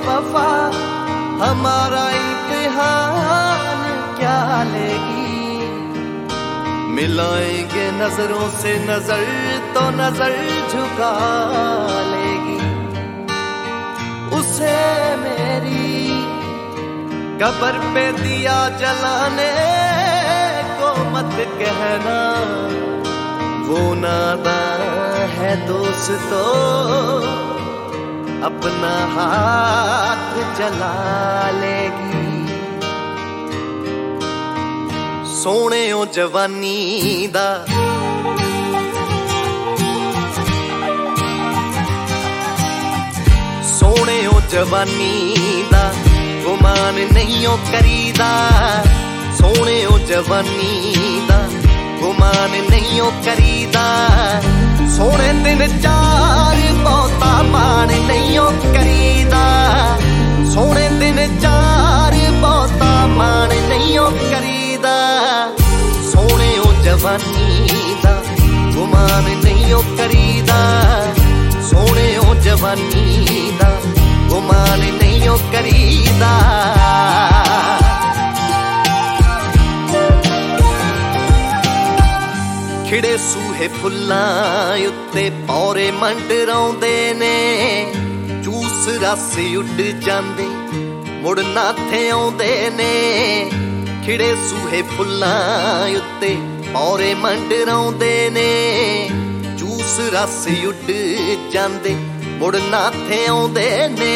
वफा हमारा इम्तिहान क्या लेगी। मिलाएंगे नजरों से नजर तो नजर झुका लेगी। उसे मेरी कब्र पे दिया जलाने को मत कहना, वो नादान है दोस्तों अपना हाथ जला लेगी। सोने ओ जवानी दा सोने ओ जवानी दा गुमान नहीं ओ करीदा। सोने ओ जवानी दा गुमान नहीं ओ करीदा। सोने दिन चार बहुता मान नहीं ओ करीदा। सोने दिन चार बहुता मान नहीं ओ करीदा। सोने ओ जवानी दा गुमान नहीं ओ करीदा। सोने ओ जवानी दा गुमान नहीं ओ करीदा। खिड़े सूहे फुल्लां उत्ते पौरे मंडराउंदे ने। चूस रस उड जांदे मुड़ नाथे आउंदे ने। खिड़े सूहे फुल्लां उत्ते पौरे मंडराउंदे ने। चूस रस उड जांदे मुड़ नाथे आउंदे ने।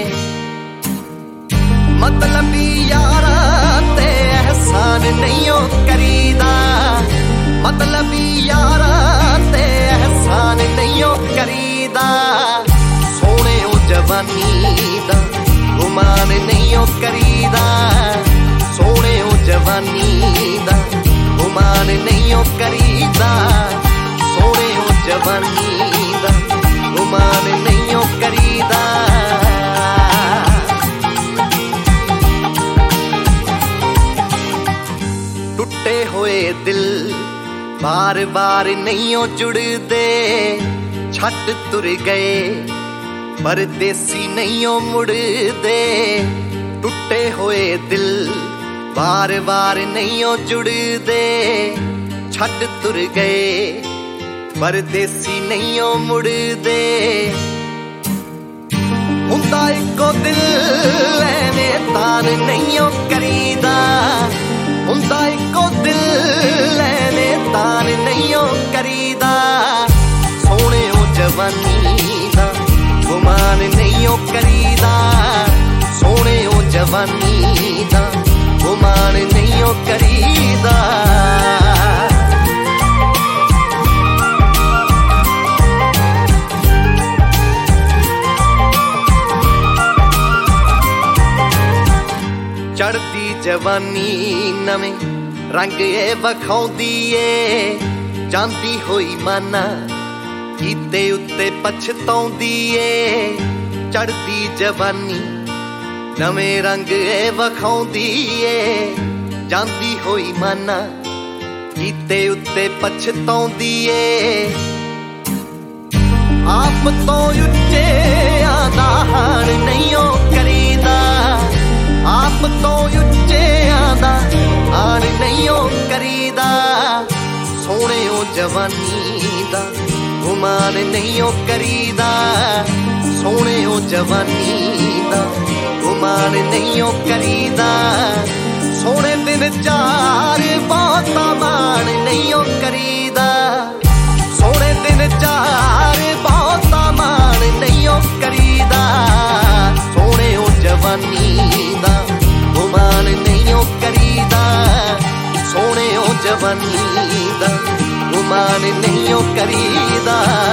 मतलबी यारां ते एहसान नहीं ओ करीदा। मतलबी यारां ते एहसान नहीं ओ करीदा। सोने ओ जवानी दा गुमान नहीं ओ करीदा। सोने ओ जवानी दा गुमान नहीं ओ करीदा। सोने ओ जवानी दा गुमान नहीं ओ करीदा। टुटे होए दिल बार बार नहीं ओ जुड़दे। छट तुर गए परदेसी नहीं ओ मुड़दे। टुटे होए दिल बार बार नहीं ओ जुड़दे। छट तुर गए परदेसी नहीं ओ मुड़दे। हुंदा इको दिल ऐने तान नहीं ओ करीदा। हुंदा इको दिल ऐने तान नहीं ओ करीदा। सोने ओ जवानी दा गुमान नहीं ओ करीदा। सोने ओ जवानी दा गुमान नहीं ओ करीदा। चढ़दी जवानी नवें रंग ए वखाउंदी ए। जांदी होई माना कीते उत्ते पछताउंदी ए। चढ़दी जवानी नवें रंग ए वखाउंदी ए। जांदी होई माना कीते उत्ते पछताउंदी ए। आप तो उच्चे आदा हाण नहीं ओ करीदा। आप तो उच्चे आदा हाण नहीं ओ करीदा। सोने ओ जवानी दा गुमान नहीं ओ करीदा। सोने ओ जवानी दा गुमान नहीं ओ करीदा। सोने दिन चार बहुता मान नहीं ओ करीदा। सोने दिन चार बहुता मान नहीं ओ करीदा। सोने ओ जवानी दा गुमान नहीं ओ करीदा। सोने ओ जवानी दा गुमान नहीं ओ करीदा।